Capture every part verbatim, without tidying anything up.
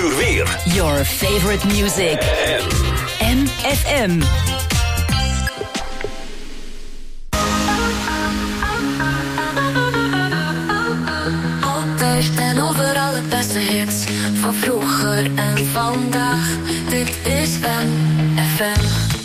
uur weer. Your favorite music. M F M. Altijd en overal het beste hits. Van vroeger en vandaag. Dit is M F M.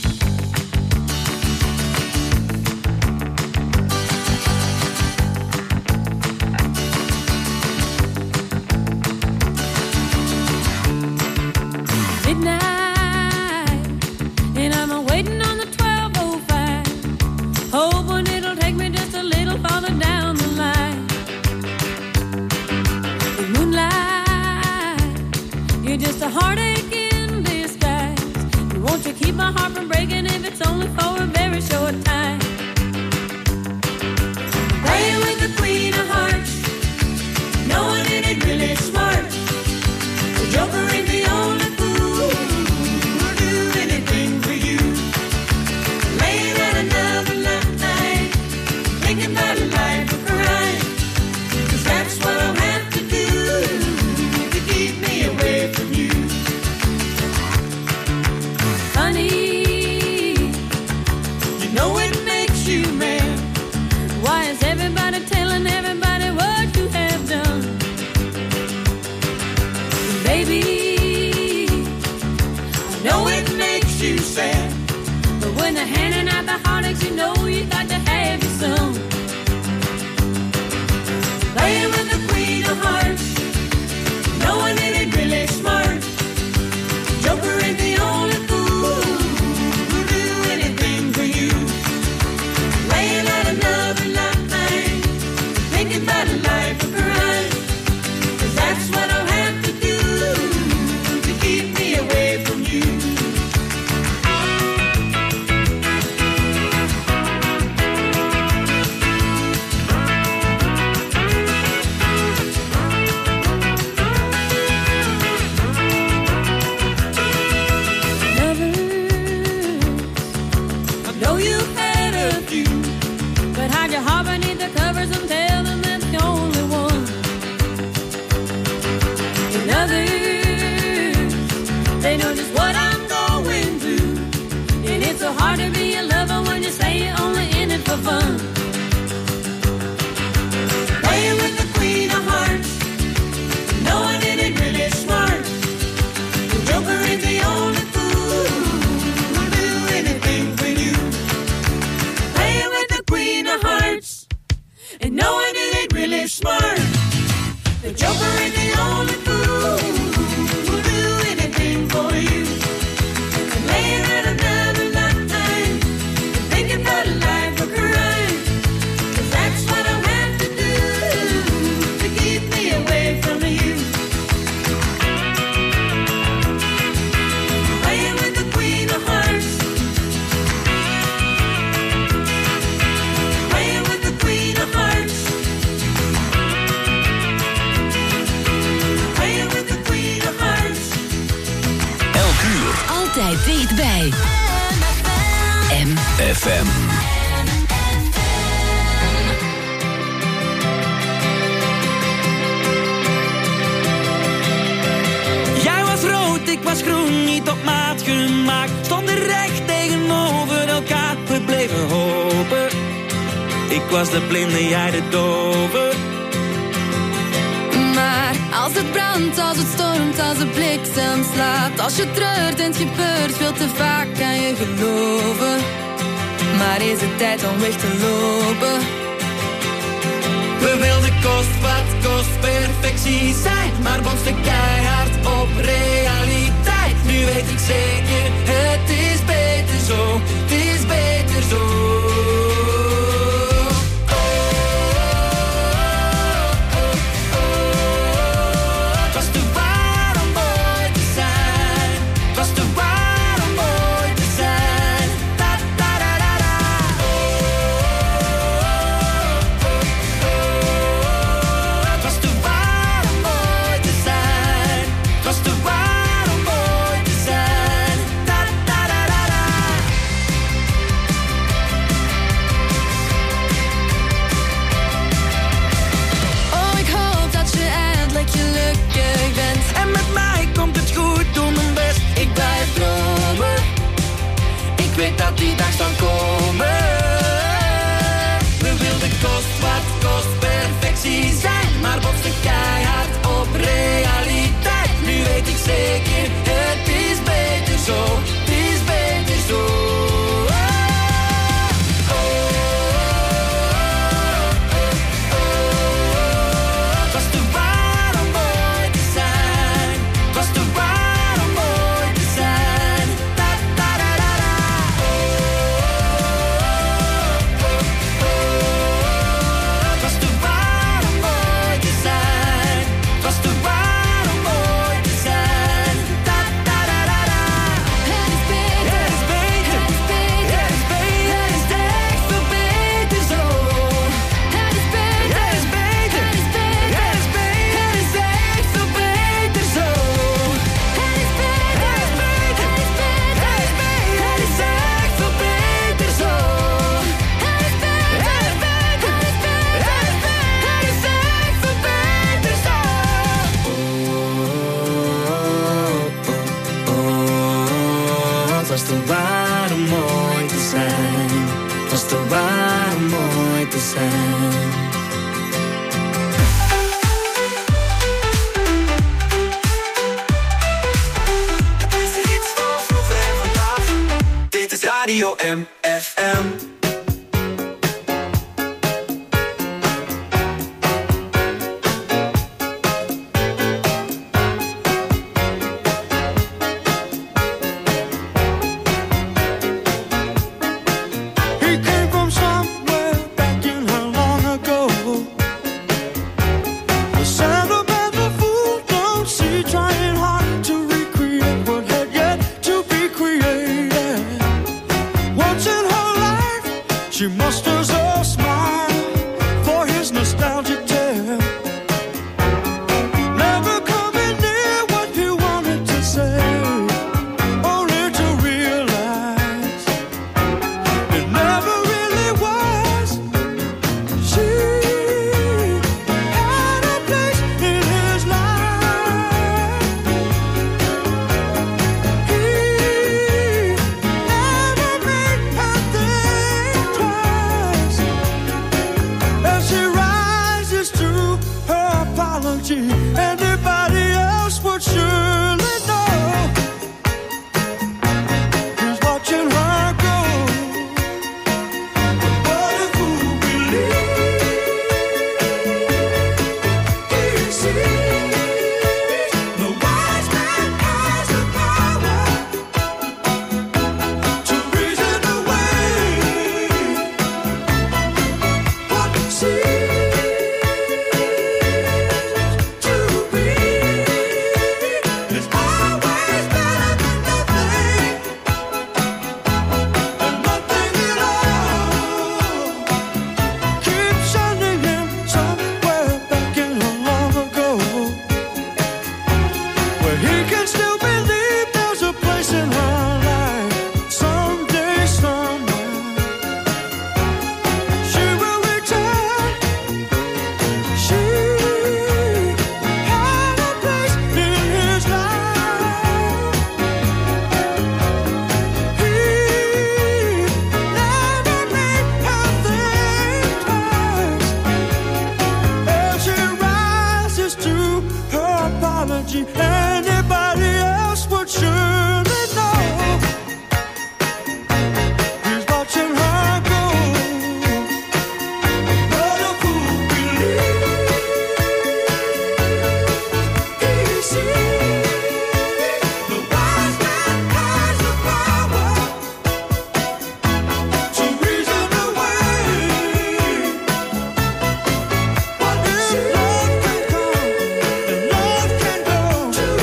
Just a heartache in disguise. You want to keep my heart from breaking if it's only for a very short time. Playing with the queen of hearts, no one in it really smart. The joker ain't the only fool who'll do anything for you. Laying out another love night, thinking about a life of crime. 'Cause that's what I'll have to do to keep me away from you. Honey, you know it makes you mad. Why is everybody telling everybody what you have done? Baby, I know it makes you sad. But when they're handing out the heartaches, you know you got to have your son. Playing with the queen of hearts, no one in it really smart. Joker ain't the only fool who'll do anything for you. Laying out another love night, thinking about a life of crime. 'Cause that's what I'll have to do to keep me away from you. Hard to be a lover when you say you're only in it for fun. Playing with the queen of hearts, no one in it really smart. The joker ain't the only fool who'll do anything for you. Playing with the queen of hearts, and no one in it really smart. The joker ain't the only fool who'll do anything for you. And laying at another about a life of crime. 'Cause that's what I'll have to do to keep me away from you. Playing with the queen of hearts, playing with the queen of hearts, playing with the queen of hearts. Elk uur. Altijd dichtbij. M F M. Jij was rood, ik was groen, niet op maat gemaakt. Stonden recht tegenover elkaar, we bleven hopen. Ik was de blinde, jij de dove. Maar als het brandt, als het stormt, als de bliksem slaat, als je treurt en het gebeurt veel te vaak, kan je geloven. Maar is het tijd om weg te lopen? We wilden kost wat kost perfectie zijn, maar botsten keihard op realiteit. Nu weet ik zeker, het is beter zo, het is beter zo. The Radio M F M. Too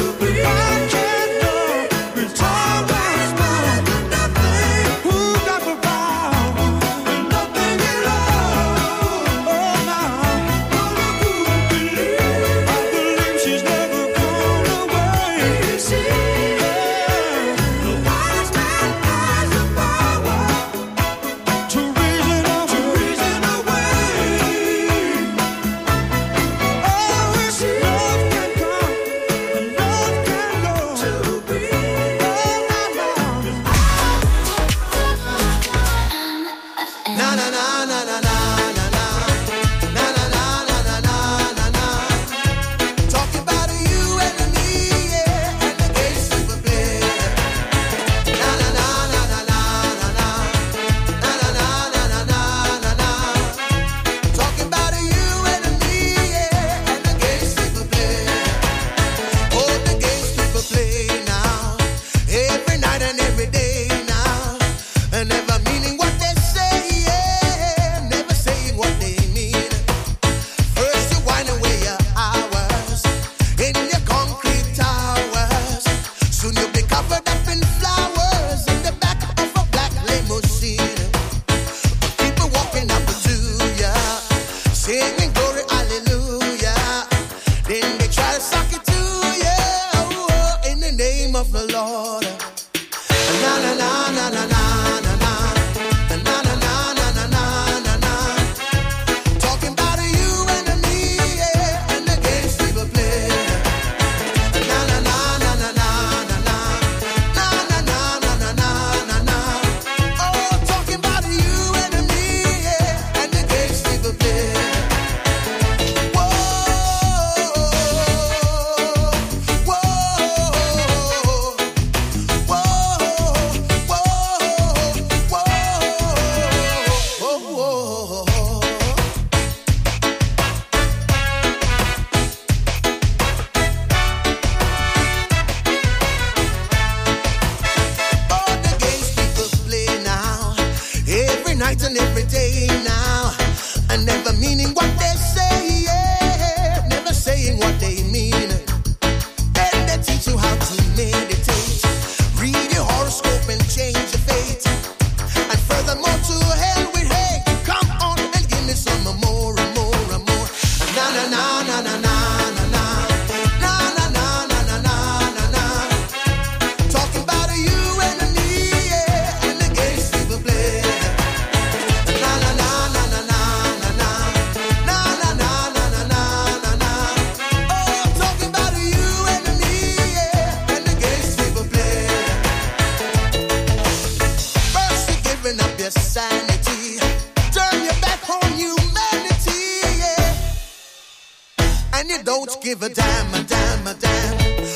Give a damn, a damn, a damn.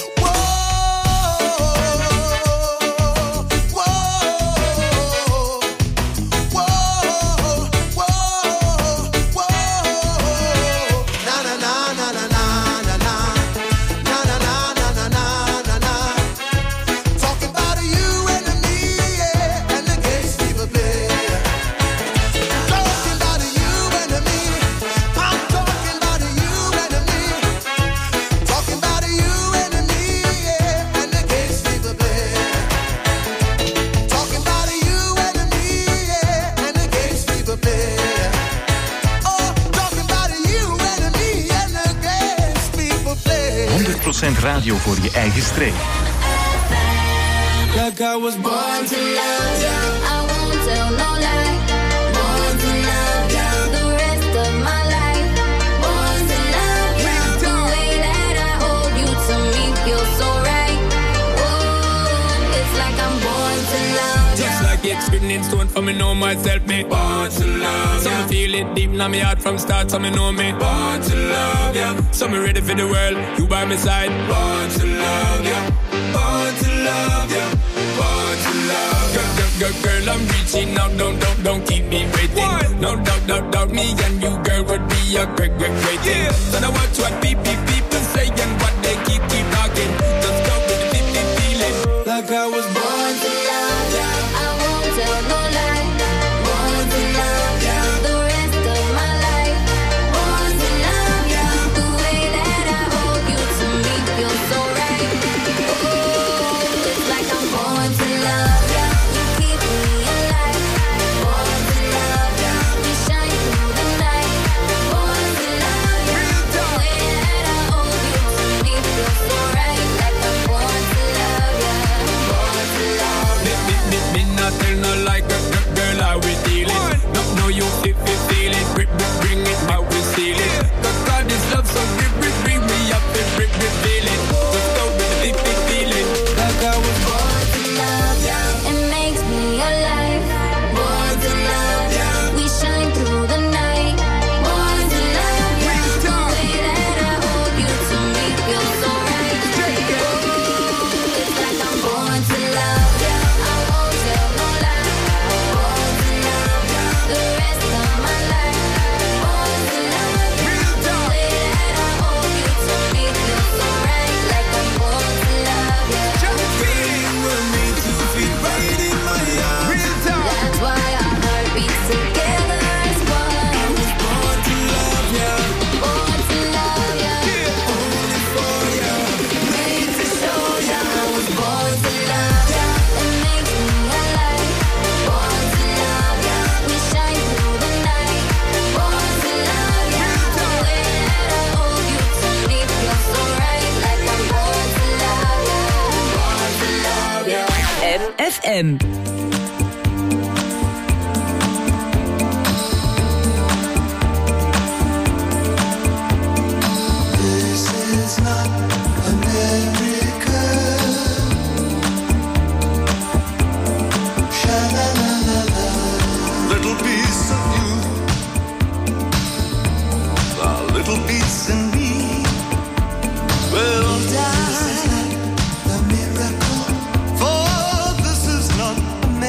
Radio voor je eigen streek. Like I was born to love you, I won't tell no lie. Born to love you, the rest of my life. Born to love you, the way that I hold you to me feels so right. Oh, it's like I'm born to love you. Just like it's written in stone for me know myself, me born to love you. So me feel it deep in my heart from start, so me know me born to love you. So me ready for the world, you by my side. Born to love you, born to love you, born to love you. Girl, girl, girl, I'm reaching out, don't, don't, don't keep me waiting. What? No doubt, doubt, doubt, me and you, girl, would be a great, great, great thing. Yeah. So now watch what people, people say and what they keep, keep talking. Just go with the deep, deep feeling. Like I was born to love you, I won't tell no lie. Born to love you, the rest of my life. Born to love you, the way that I hold you to me feels so right. Oh, it's like I'm born to love you. You keep me alive. Born to love you, we shine through the night. Born to love you, the way that I hold you to me feels so right. Like I'm born to love you, born to love you. Me, me, me, me not tell no like a girl how we dealing. No, no, you if you feel it, bring, bring it how we seal it. God is love, so bring, bring, bring me up and bring, bring, feel it. Let's go with the big, big feeling. Like I was born to love you. It makes me alive. Born to love you. We shine through the night. Born to love you. The way that I hold you to me feels so right. Oh, it's like I'm born to love you. I won't tell no lie. Born to love you. The rest of my life. Born to love you. The way that I hold you to me feels so right. Like I'm born to love you. Feeling will make you feel right in my arms. That's why our heart beats together as one. I was born to love you, Born to love you, only for you. made to show you. I was born to love you. It makes me alive. Born to love you. We shine through the night. Born to love you. The way that I hold you to me feels so right. Like I'm born to love you. Born to love you. M F M. This is not America. Sha-la-la-la-la. Little piece of you, a little piece in me. Well, this is not a miracle, for this is not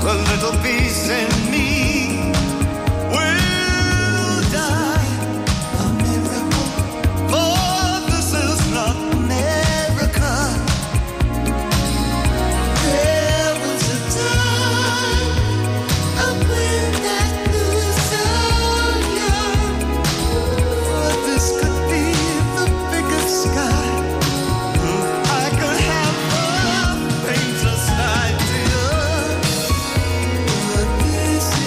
a little piece in me will die. A miracle, for this is not America. There was a time up when that blew so young. For this could be the biggest sky I could have the faintest idea. But this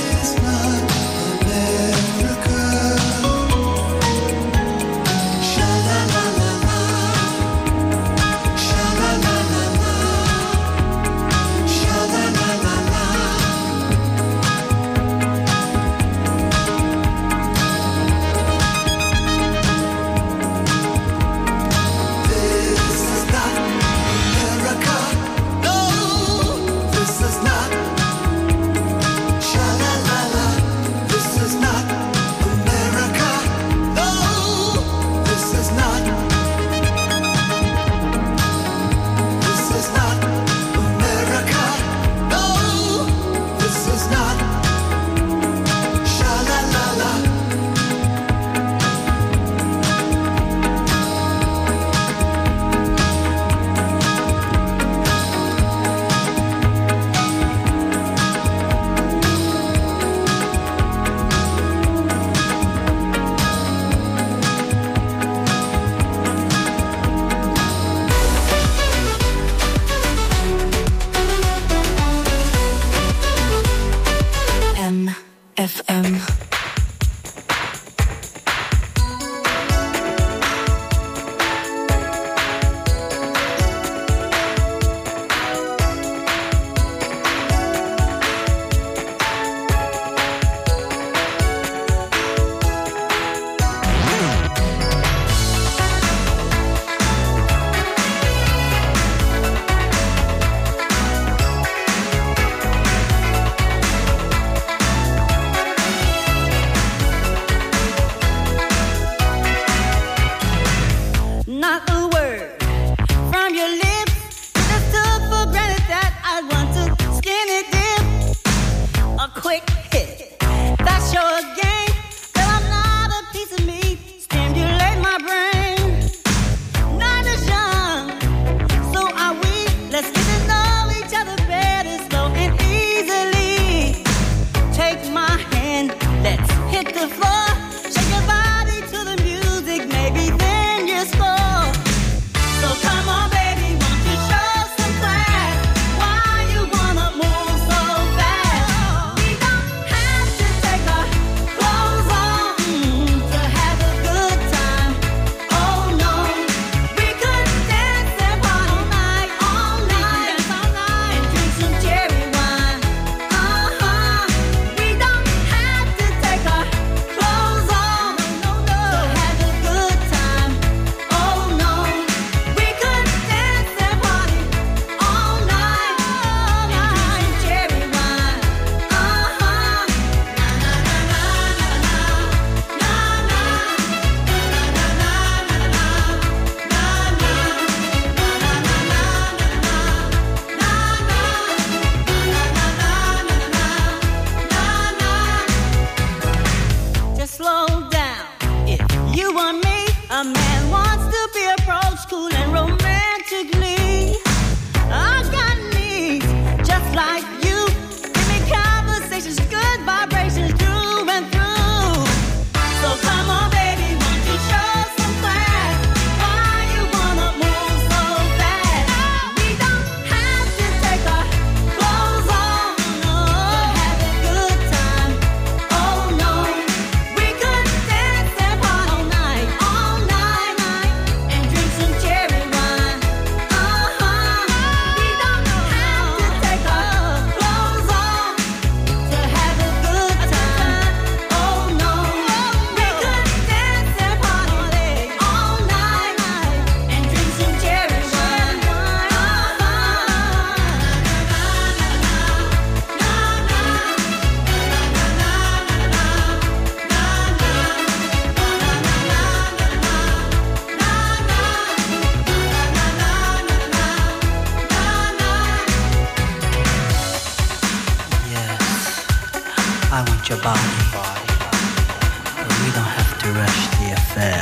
I want your body, but we don't have to rush the affair.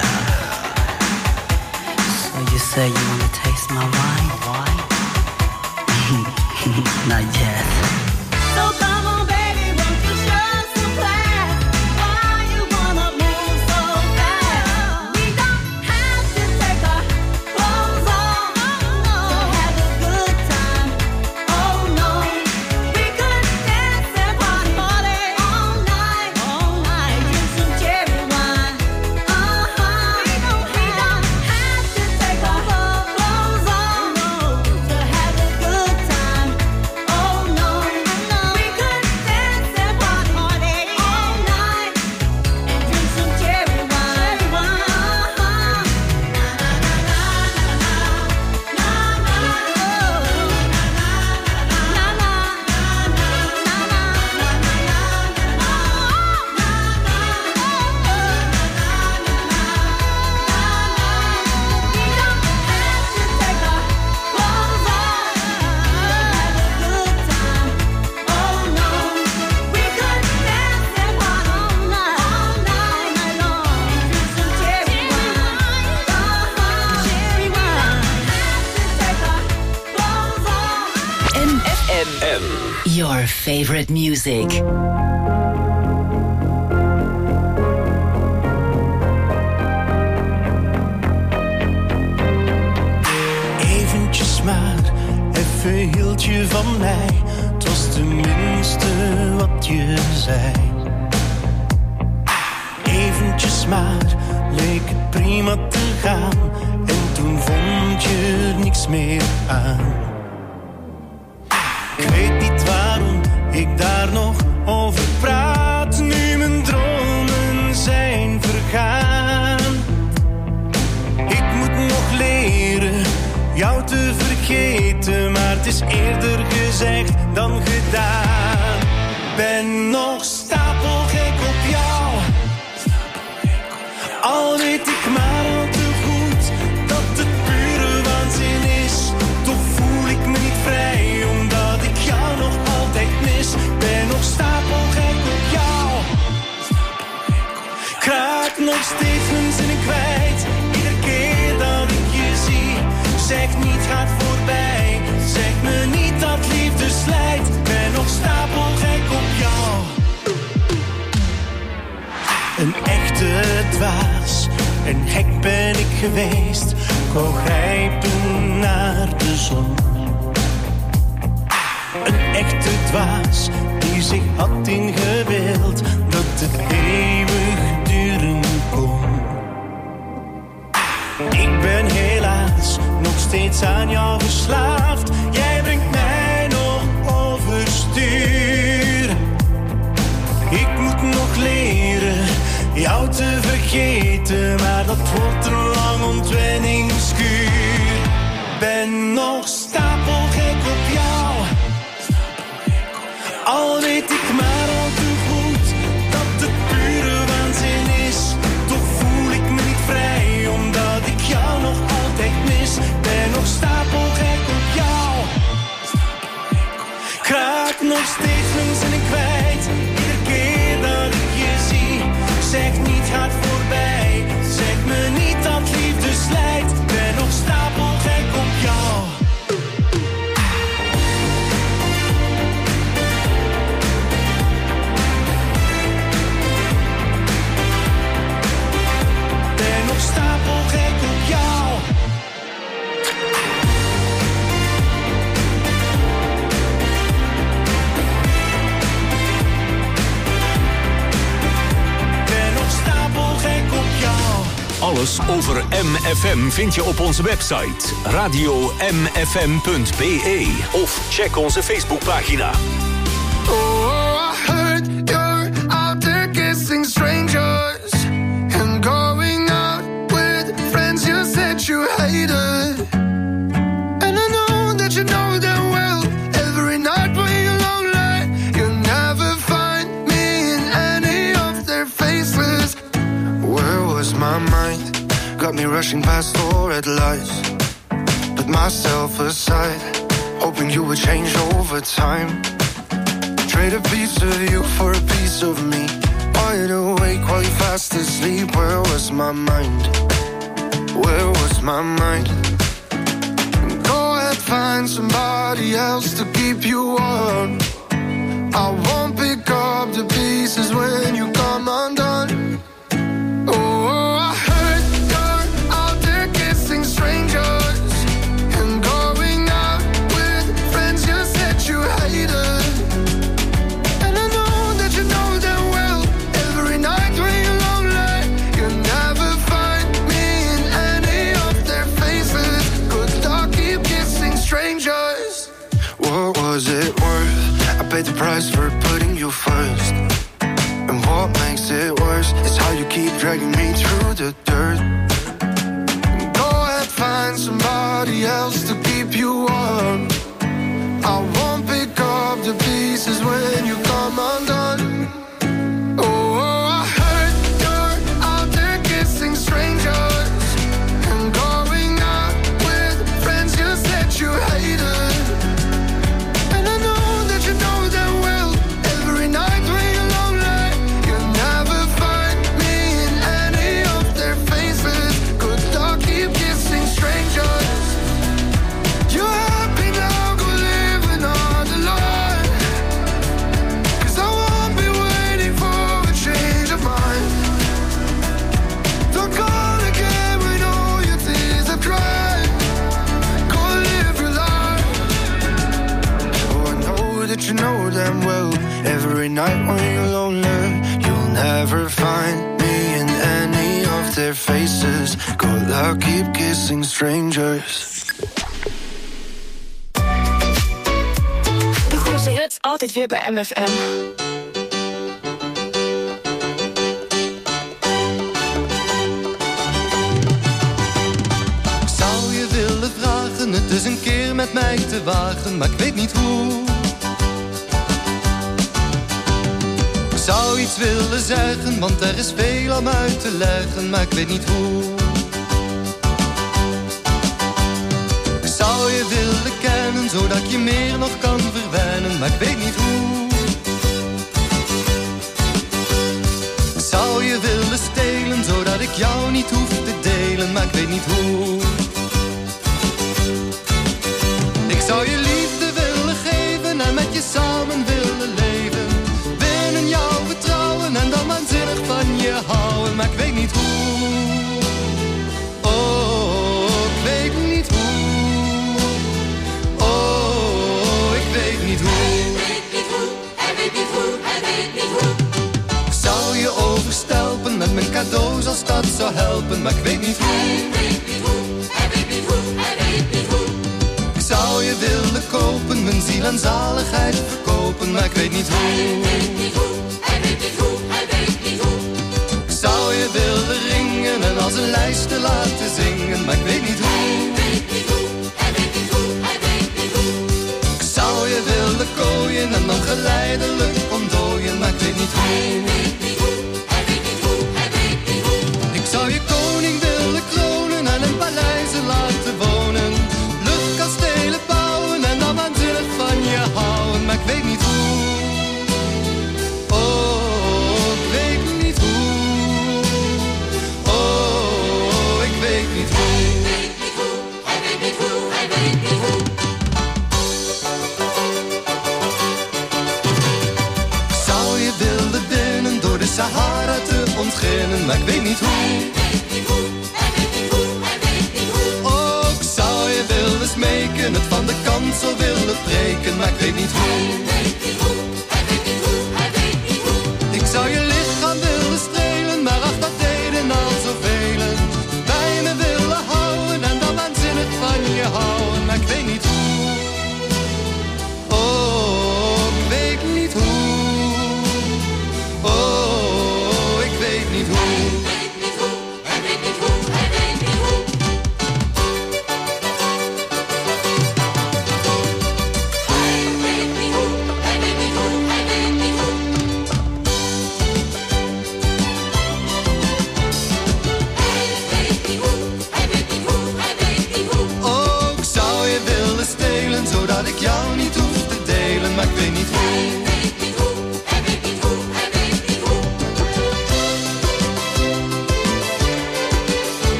So you say you wanna taste my wine? Not yet. So come on, baby, won't you show some class? Why you wanna move so fast? We don't have to take our clothes off to have a good time. Oh no, we could dance and party all night, all night. Drink some cherry wine. Uh huh. We don't have to take our clothes off to have a good time. Oh no, we could dance and party all night and drink some cherry wine. Uh-huh. M F M. Your favorite music. Eventjes maar, even hield je van mij. Het was tenminste wat je zei. Eventjes maar, leek het prima te gaan. En toen vond je er niks meer aan. Ik weet niet waarom ik daar nog over praat. Nu mijn dromen zijn vergaan. Ik moet nog leren jou te vergeten, maar het is eerder gezegd dan gedaan. Ben nog stapelgek op jou, al weet ik maar al te goed dat het pure waanzin is. Toch voel ik me niet vrij, omdat ik jou nog altijd mis. Ben nog stapelgek op jou, ik raak nog steeds mijn zinnen kwijt. Iedere keer dat ik je zie, zeg niet gaat voorbij. Zeg me niet dat liefde slijt. Ben nog stapelgek op jou. Een echte dwaas, en gek ben ik geweest. Ik wou grijpen naar de zon. Een echte dwaas die zich had ingebeeld dat het eeuwig duren kon. Ik ben helaas nog steeds aan jou verslaafd. Jij brengt mij nog overstuur. Ik moet nog leren jou te vergeten, maar dat wordt een lang ontwenningskuur. Ben nog stapelgek op jou, al weet ik maar al te goed dat het pure waanzin is. Toch voel ik me niet vrij, omdat ik jou nog altijd mis. Ben nog stapelgek op jou, ik raak nog steeds mijn zinnen kwijt. Iedere keer dat ik je zie, zeg niet gaat voorbij. Zeg me niet dat liefde slijt. Ben nog stapelgek op jou. Ben nog stapelgek op jou. Alles over M F M vind je op onze website radio m f m punt b e of check onze Facebookpagina. Oh, I heard you're out there kissing strangers and going out with friends you said you hated. And I know that you know them well. Every night when you're lonely, you never find me in any of their faces. Where was my mind? Got me rushing past all red lights. Put myself aside, hoping you would change over time. trade a piece of you for a piece of me. Wide awake while you fast asleep. Where was my mind? Where was my mind? Go ahead, find somebody else to keep you warm. I won't pick up the pieces when you come undone. Oh, I heard you're out there kissing strangers and going out with friends you said you hated. And I know that you know them well. Every night when you're lonely, you never find me in any of their faces. Good luck, keep kissing strangers. What was it worth? I paid the price for putting you first. And what makes it worse is how you keep dragging me through the dirt. Go ahead, find somebody else to keep you warm. I won't pick up the pieces when you come undone. Oh, I heard you're out there kissing strangers and going out with friends you said you hated. You know damn well, every night when you're lonely, you'll never find me in any of their faces. Good luck, keep kissing strangers. De grootste hits, altijd weer bij M F M. Zou je willen vragen het dus een keer met mij te wagen, maar ik weet niet hoe. Ik zou iets willen zeggen, want er is veel om uit te leggen, maar ik weet niet hoe. Ik zou je willen kennen, zodat ik je meer nog kan verwennen, maar ik weet niet hoe. Ik zou je willen stelen, zodat ik jou niet hoef te delen, maar ik weet niet hoe. Ik zou je liefde willen geven en met je samen willen leven. Binnen jouw vertrouwen en dan waanzinnig van je houden, maar ik weet niet hoe. Oh, ik weet niet hoe. Oh, ik weet niet hoe. Hij weet niet hoe, hij weet niet hoe, hij weet niet hoe. Ik zou je overstelpen met mijn cadeaus als dat zou helpen, maar ik weet niet hoe. Hij weet niet hoe, hij weet niet hoe, hij weet niet hoe. Ik zou je willen kopen, mijn ziel en zaligheid verkopen, maar ik weet niet hoe. Hij weet niet hoe, hij weet niet hoe, hij weet niet hoe. Ik zou je willen ringen en als een lijst te laten zingen, maar ik weet niet hoe. Hij weet niet hoe, hij weet niet hoe, hij weet niet hoe. Ik zou je willen kooien en dan geleidelijk ontdooien, maar ik weet niet hoe. Hij weet niet hoe, hij weet niet hoe, hij weet niet hoe. Ik zou je koning willen kronen en in paleizen laten wonen. Luchtkastelen bouwen en dan waanzinnig van je houden, maar ik weet niet hoe. Oh, ik weet niet hoe. Oh, ik weet niet hoe. Hij weet niet hoe, hij weet niet hoe, hij weet niet hoe. Ik zou je willen binnen door de Sahara te ontginnen, maar ik weet niet hoe. Hij weet niet hoe, hij weet niet hoe, hij weet niet hoe. Oh, ik zou je willen smeken, het van de kansel willen breken, maar ik weet niet hoe. Hij weet niet hoe, hij weet niet hoe, hij weet niet hoe. Ik zou je lichaam willen strelen, maar ach, dat deden al zoveel. Bij me willen houden en dan waanzinnig van je houden, maar ik weet niet hoe. Oh, ik weet niet hoe. Oh, ik weet niet hoe. Hij weet niet hoe, hij weet niet hoe, hij weet niet hoe. Hij weet niet hoe, hij weet niet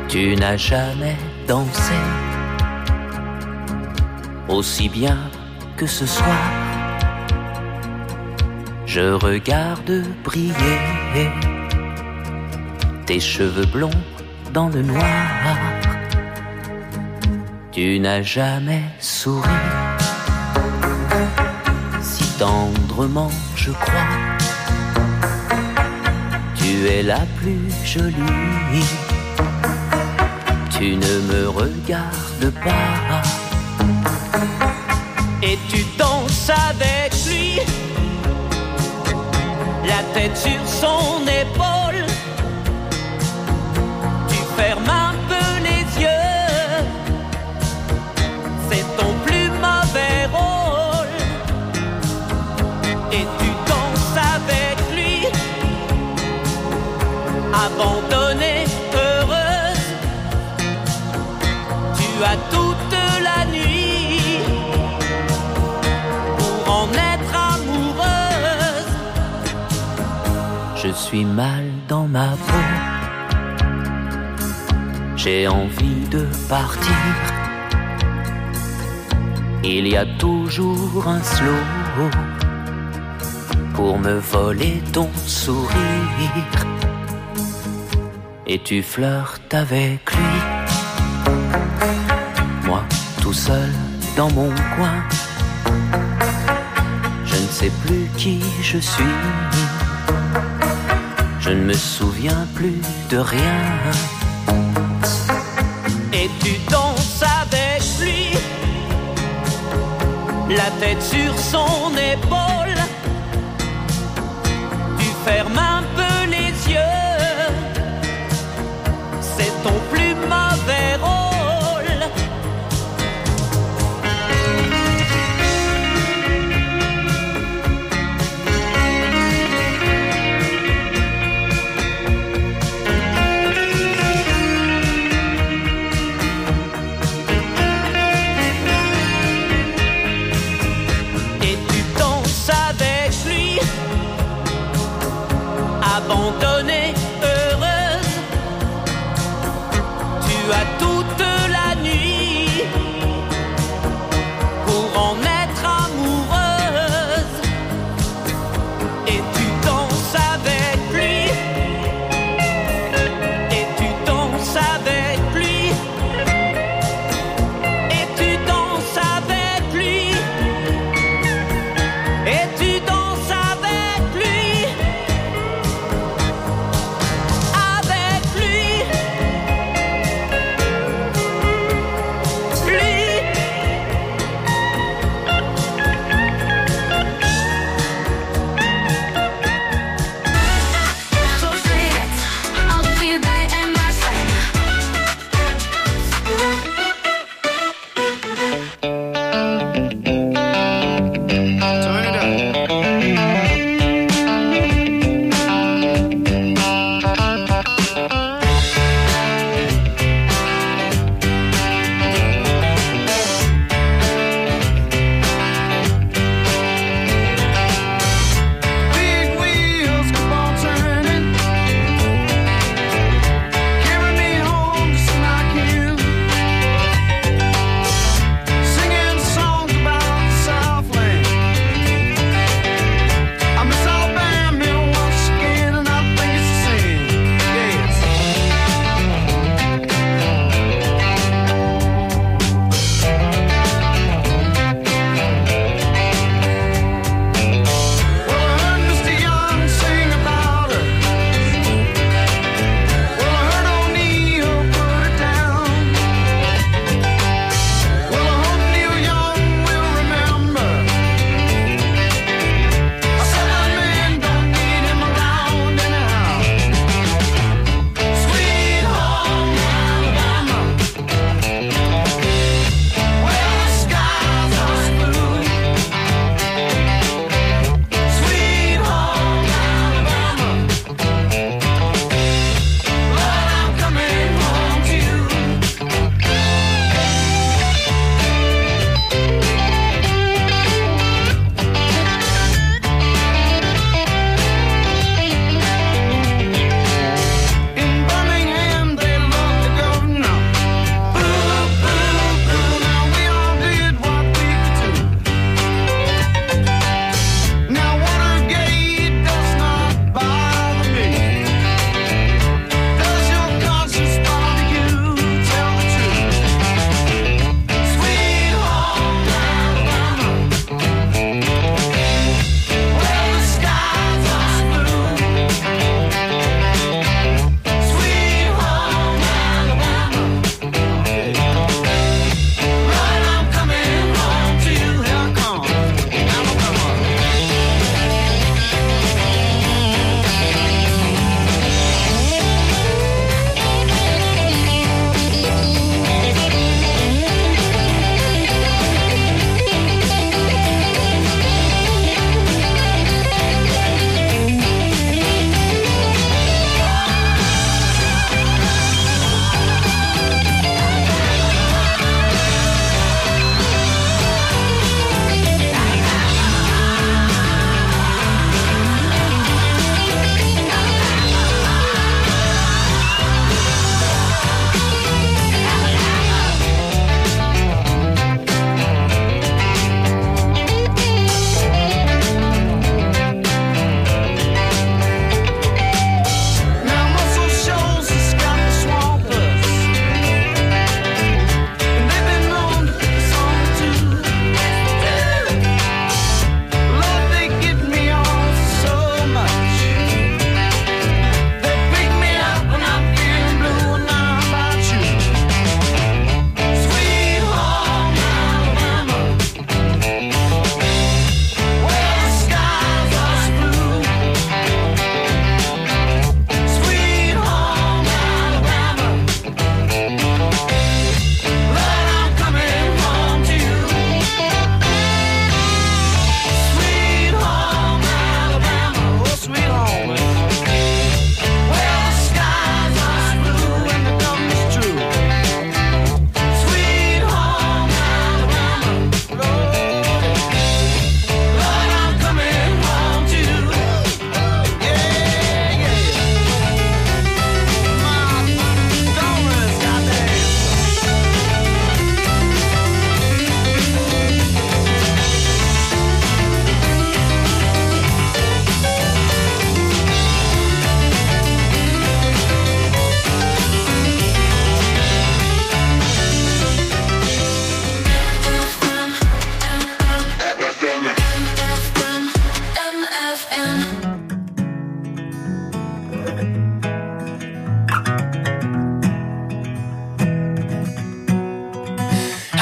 Tu n'as jamais dansé aussi bien que ce soir. Je regarde briller tes cheveux blonds dans le noir. Tu n'as jamais souri si tendrement, je crois. Tu es la plus jolie. Tu ne me regardes pas. Et tu danses avec lui, la tête sur son épaule. Tu fermes un peu les yeux, c'est ton plus mauvais rôle. Et tu danses avec lui, abandonnée, heureuse. Tu as toute la nuit pour en être amoureuse. Je suis mal dans ma peau, j'ai envie de partir. Il y a toujours un slow pour me voler ton sourire. Et tu flirtes avec lui, moi tout seul dans mon coin. Je ne sais plus qui je suis, je ne me souviens plus de rien. Et tu danses avec lui, la tête sur son épaule. Tu fermes un peu les yeux, c'est ton plus mauvais rôle. Et tu danses avec lui, abandonnée, heureuse. Tu as toute la nuit pour en être amoureuse. Et tu danses avec lui, et tu danses avec lui, et tu danses avec lui, et tu danses avec lui, avec lui.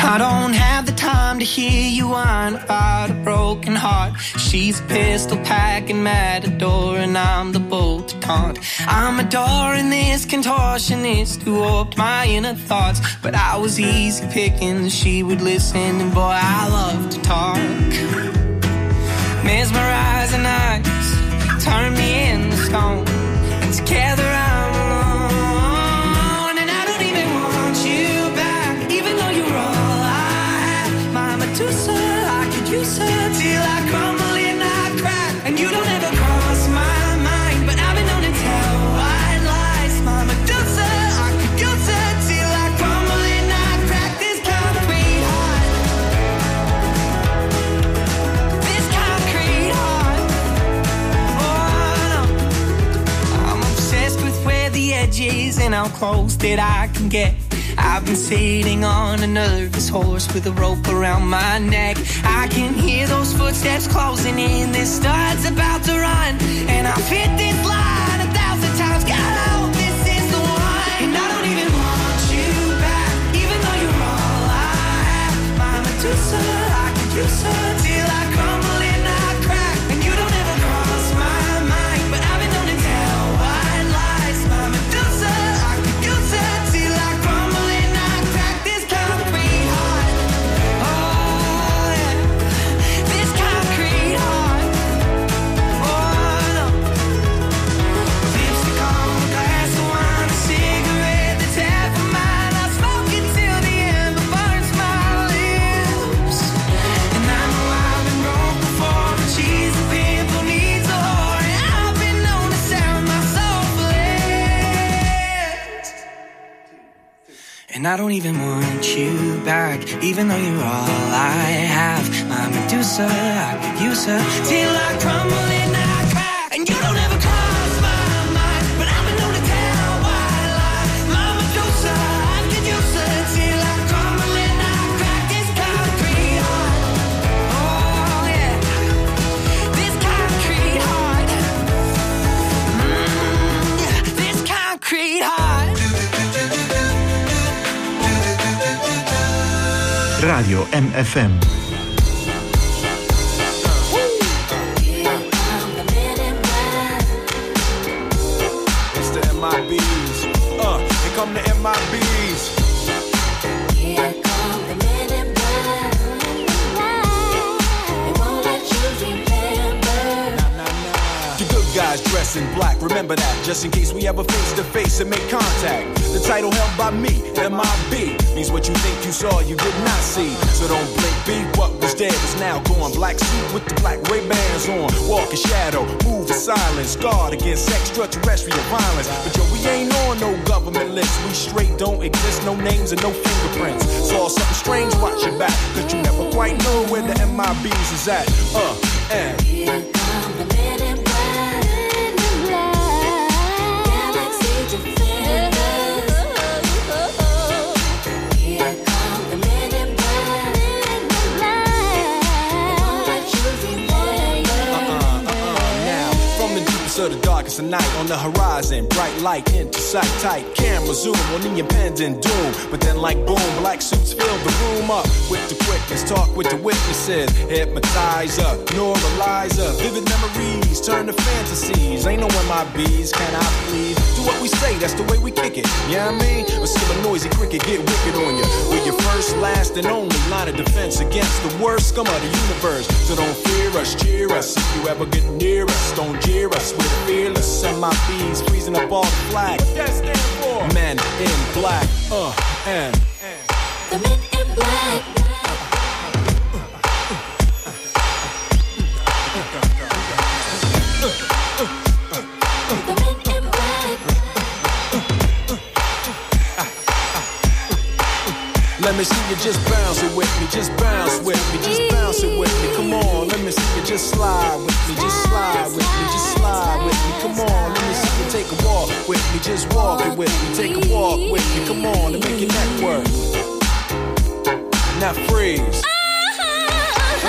I don't have the time to hear you whine about a broken heart. She's a pistol packing matador and I'm the bull to taunt. I'm adoring this contortionist who warped my inner thoughts, but I was easy picking, she would listen, and boy, I love to talk. Mesmerizing eyes turn me into stone, and together I'm alone, and I don't even want you back, even though you're all I have. My Medusa, I could use her till I crumble and I crack, and you don't ever cross my mind, but I've been known to tell white lies. My Medusa, I could use her till I crumble and I crack. This concrete heart, this concrete heart. Oh no, I'm obsessed with where the edge is and how close that I can get. I've been sitting on a nervous horse with a rope around my neck. I can hear those footsteps closing in, this stud's about to run, and I've hit this line a thousand times. God, I hope this is the one. And I don't even want you back, even though you're all I have. My Medusa, I could use her till I crumble and I crack, and you don't ever cross my mind, but I've been known to tell white lies. My Medusa, I could use her till I crumble and I crack. This concrete heart, oh yeah, this concrete heart, oh no. Lipstick on a glass of wine, a cigarette that's half of mine. I smoke it till the ember burns my lips, and I know I've been broke before, but she's a pimple needs a whore, and I've been known to sell my soul for less. And I don't even want you back, even though you're all I have. My Medusa, I could use her till I crumble and I crack, and you don't ever cross my mind, but I've been known to tell white lies. My Medusa, I could use her till I crumble and I crack. This concrete heart, oh yeah, this concrete heart, mm, yeah, this concrete heart. Radio M F M. It's the M I Bs. Uh, here come the M I Bs. Here come the men in black. They won't let you remember. The good guys dress in black, remember that, just in case we ever face to face and make contact. The title held by me, M I B, means what you think you saw, you did not see. So don't blink, be what was dead is now gone. Black suit with the black Ray-Bans on, walk in shadow, move in silence, guard against extraterrestrial violence. But yo, we ain't on no government list, we straight don't exist, no names and no fingerprints. Saw something strange, watch your back, cause you never quite know where the M I Bs is at. Uh, and Here come the men in black. Galaxy defenders. Here come the men in black. They won't let you remember. now, from the deepest of the darkest of night, on the horizon, bright light into sight tight. Camera zoom on the impending doom, but then like boom, black suits fill the room up with the quickness. Talk with the witnesses, hypnotizer, normalizer, vivid memories turn to fantasies. Ain't no M I Bs, can I please? Do what we say, that's the way we kick it. You know what I mean? Or see a noisy cricket get wicked on you. We're your first, last, and only line of defense against the worst scum of the universe. So don't fear us, cheer us. If you ever get near us, don't jeer us. We're fearless. M I Bs freezing up all the flag. What that stand for? Men in black. Uh, and. The men in black. Let me see you just bounce it with me, just bounce with me, just bounce it with me. Come on, let me see you just slide with me, just slide with me, just slide with me. Come on, let me see you take a walk with me, just walk it with me, take a walk with me. Come on, and make your neck work. Now freeze. Uh.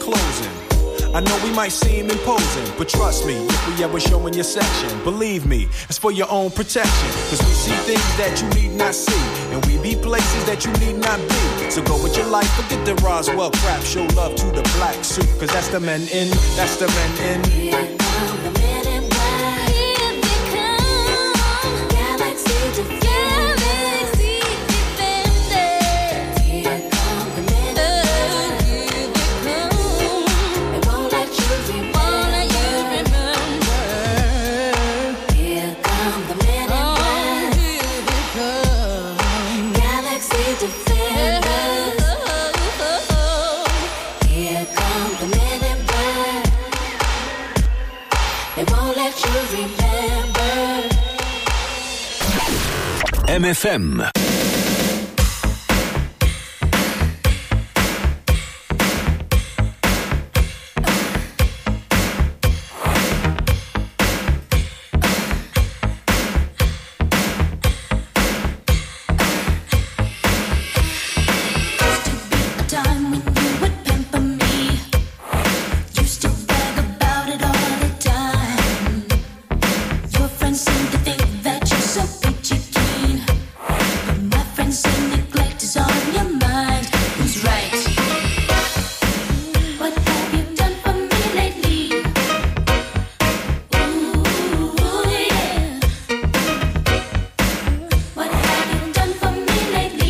closing. I know we might seem imposing, but trust me, if we ever show in your section, believe me, it's for your own protection. Cause we see things that you need not see, and we be places that you need not be. So go with your life, forget the Roswell crap, show love to the black suit. Cause that's the men in, that's the men in. Here come the men in black. Here they come. Galaxy defenders. Galaxy defenders. Here come the men in black. Here they come. They won't let you remember. Won't let you remember. Here come the men in black. Here they come. Galaxy defenders. Here come the men in black. They won't let you remember. M F M. Time when you would pamper me. Used to brag about it all the time. Your friends seem to think that you're so peachy keen, but my friends say neglect is on your mind. Who's right? What have you done for me lately? Ooh, yeah. What have you done for me lately?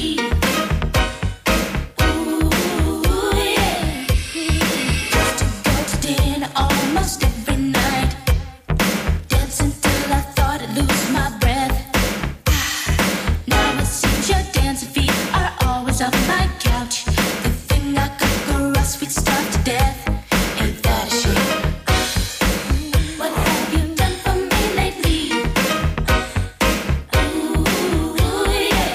Dinner almost every night, dancing till I thought I'd lose my breath. Now it seems your dancing feet are always on my couch. The thing I could go us, we'd starve to death. Ain't that a shame? What have you done for me lately? Ooh, yeah.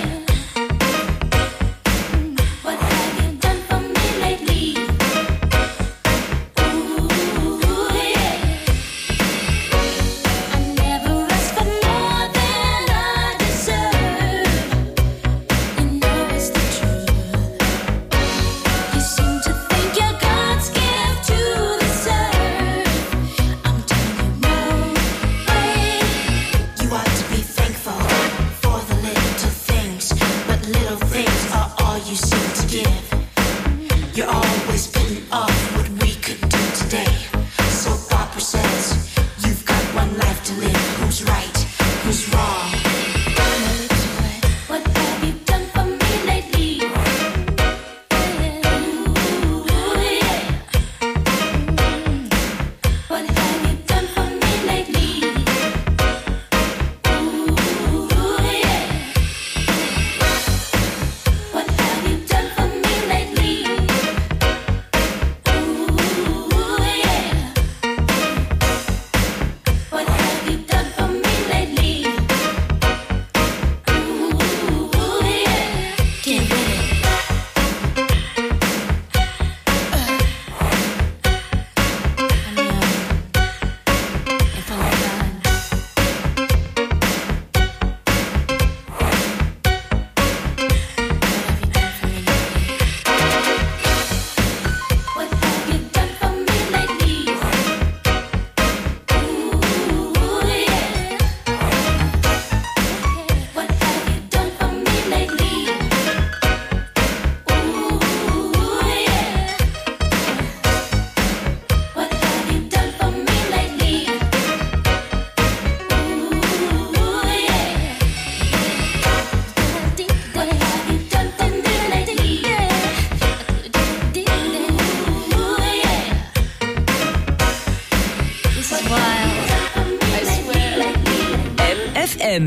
What have you done for me lately? You're always putting off what we could do today. So Papa says, you've got one life to live. Who's right? Who's wrong? What have you done for me lately? Ooh, yeah. What have you done for me lately? Ooh, yeah. What have you done for me lately? What have you done for me lately? Ooh, yeah. Get with it. What have you done for me lately? Ooh, yeah. What have you done for me lately? Ooh, yeah. What have you done for me lately? Ooh, yeah. What have you done for me lately? Ooh, yeah. This is wild. I swear. M F M.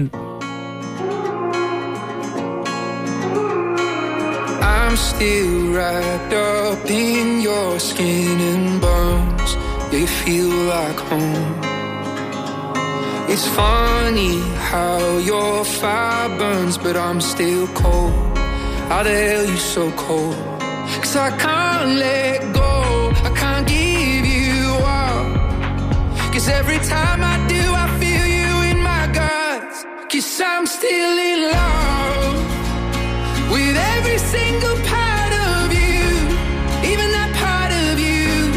I'm still wrapped up in your skin and bones. They feel like home. It's funny how your fire burns, but I'm still cold. How the hell you so cold? Cause I can't let go, I can't give you up. Cause every time I do, I feel you in my guts. Cause I'm still in love with every single part of you, even that part of you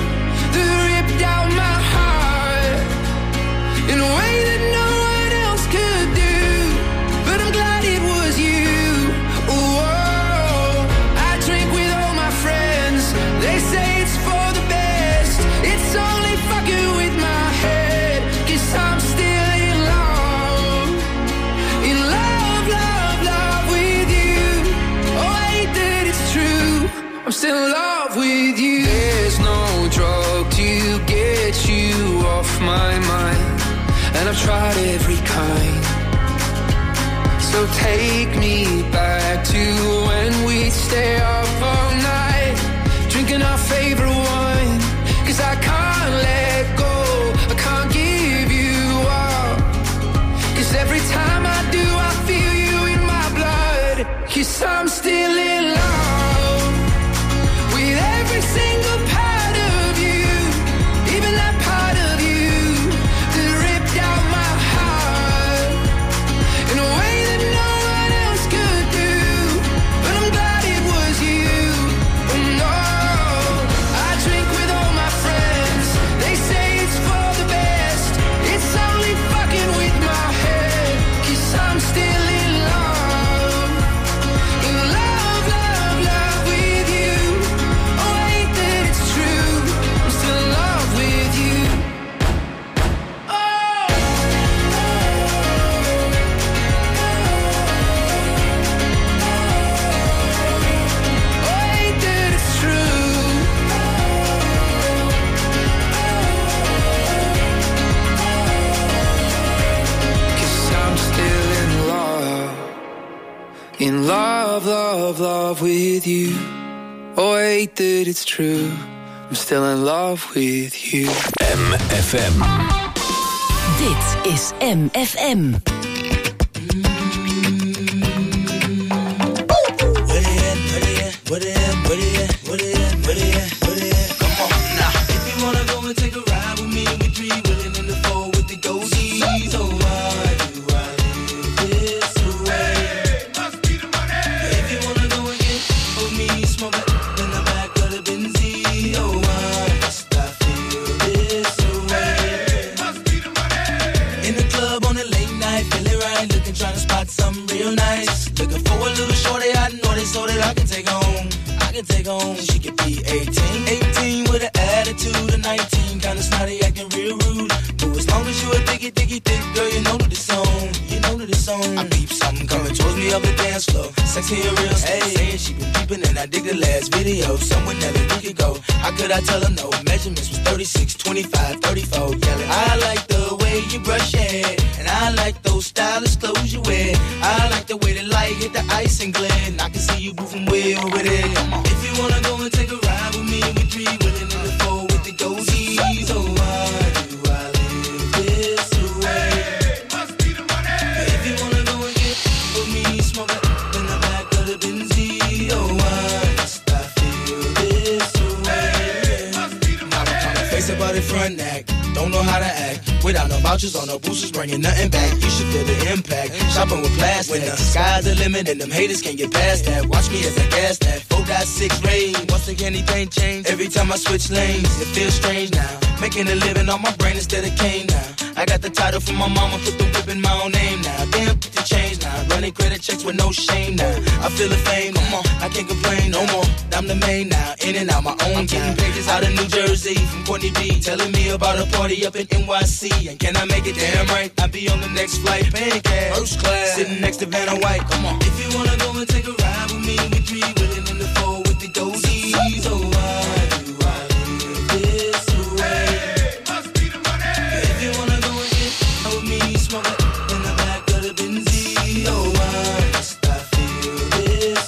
in a way that no one else could do. But I'm glad it was you. Whoa, I drink with all my friends. They say it's for the best. It's only fucking with my head. Guess I'm still in love. In love, love, love with you. Oh, I hate that it's true. I'm still in love with you. There's no drug to get you off my mind, and I've tried every kind. So take me back to when we'd stay up all night, drinking our favorite wine. Cause I can't let go, I can't give you up. Cause every time I do, I feel you in my blood. Cause I'm still in love with every single part of you, even that part of you that ripped out my heart in a way that no one else could do. But I'm glad it was you. Oh no, I drink with all my friends. They say it's for the best. It's only fucking with my head. Cause I'm still in love. In love, love, love with you. Oh, I hate that it's true. I'm still in love with you. Oh, oh, I hate that it's true. Cause I'm still in love. In love, love, love with you. Oh, I hate that it's true. I'm still in love with you. M F M. Dit is M F M. What it is, what it is, what it is, what it is, what it is. Come on now. If you wanna go and take a ride with me, we three willing in the four with the goatees. Oh, why do I live this way? Must be the money. If you wanna go and get with me, smoke it in the back of the Benzie. Oh, why must I feel this way? Must be the money. In the club on a late night, feeling right, looking, trying to spot something real nice. Looking for a little shorty I know this so that I can take home. I can take home. She could be eighteen, eighteen with an attitude of nineteen, kinda snotty, acting real rude. But as long as you a diggy, diggy, thick girl, you know that it's on. You know that it's on. I peep something coming towards me up the dance floor. Sexy and real slow. Hey, saying she been peeping and I dig the last video. Somewhere that we could go. How could I tell her no? Measurements was thirty-six, twenty-five, thirty-four. Yelling, I like the way you brush your hair, and I like those stylish clothes you wear. I like the way the light hit the ice and glint. I can see you moving way over there. Come on. If you wanna go and take a ride with me, we three willing in the four with the goatees. Oh, why do I live this way? Must be the money. If you wanna go and get with me, smoke it in the back of the Benzie. Oh, why must I feel this way? Must be the money. I'm trying to face about the front neck. Don't know how to act. Without no vouchers or no boosters, bringing nothing back. You should feel the impact. Shopping with plastic. When the sky's the limit and them haters can't get past that. Watch me as I gas that. four point six range. Once again, anything change. Every time I switch lanes, it feels strange now. Making a living on my brain instead of cane now. I got the title from my mama, put the whip in my own name now. Damn, put the change now. Running credit checks with no shame now. I feel the fame, come on, I can't complain no more. I'm the main now, in and out my own I'm getting pages out of New Jersey from Courtney B. Telling me about a party up in N Y C. And can I make it damn right? I'll be on the next flight, paying cash, first class, sitting next to Vanna White. Come on. If you wanna go and take a ride with me, we three willing in the four with the goatees. Oh, why do I live this way? Must be the money. If you wanna go and get with me, smoke it in the back of the Benzie. Oh, why must I feel this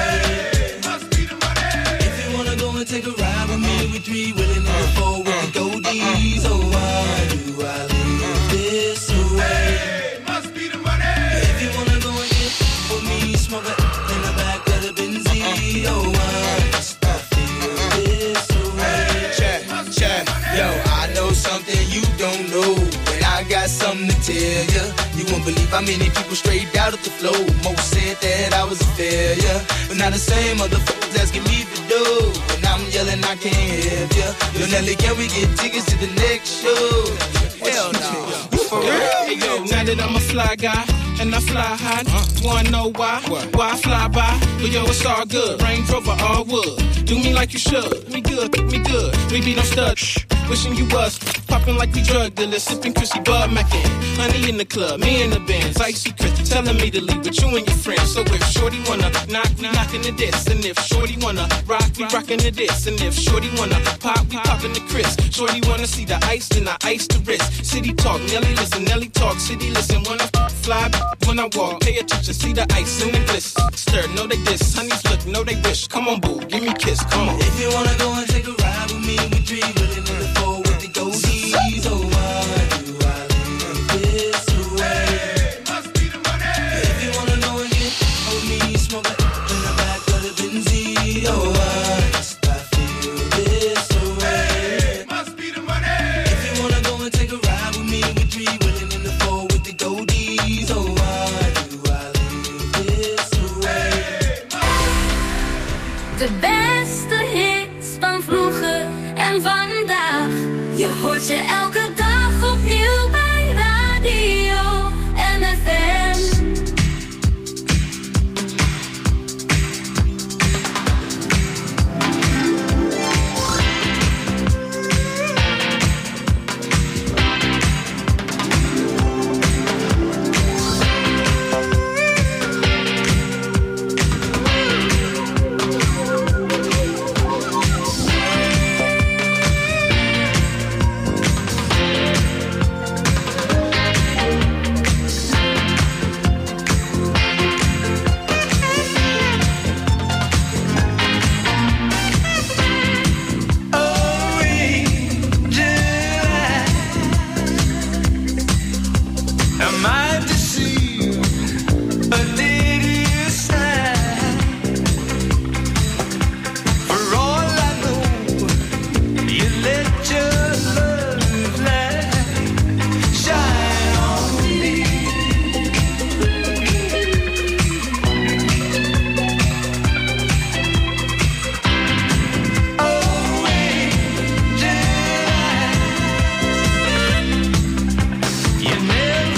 way? Must be the money. If you wanna go and take a ride with me, we three willing in the four with the goatees. Oh, why do I live this way? Must be the money. If you wanna go and get with me, smoke it in the back of the Benzie. Oh, why must I feel this way? Check, check. Yo, I know something you don't know, and I got something to tell ya. You won't believe how many people straight out of the flow. Most said that I was a failure, but now the same motherfucker let's get me the dough. And I'm yelling, I can't help ya. Yo, Nelly, can we get tickets to the next show? Hell no. For real? Hey, yo, now that I'm a fly guy and I fly high, wanna know why? Why I fly by? But yo, it's all good. Range Rover, all wood. Do me like you should. We good, we good. We be no stud. Wishing you was popping like we drug dealers, sipping Chrissy Bud Mackin. Honey in the club, me in the Benz, icy Chris telling me to leave with you and your friends. So if Shorty wanna knock, we knockin' the diss. And if Shorty wanna rock, we rockin' the diss. And if Shorty wanna pop, we poppin' the Chris. Shorty wanna see the ice, then I ice the wrist. City talk, Nelly listen, Nelly talk, city listen. When I fly, when I walk, pay attention, see the ice in the bliss. Stir, know they diss, honeys look, know they wish. Come on, boo, give me a kiss, come on. If you wanna go and take a ride with me, we dream willing in the four with the goldies. Oh, why do I live this way? Hey, must be the money. If you wanna know again, hold me, smoke it in the back of the Benzie. Oh, why must I feel this way? Hey, must be the money. If you wanna go and take a ride with me, we dream willing in the four with the goldies. Oh, why do I live this way? De beste hits van vroeger en vandaag. Je hoort ze elke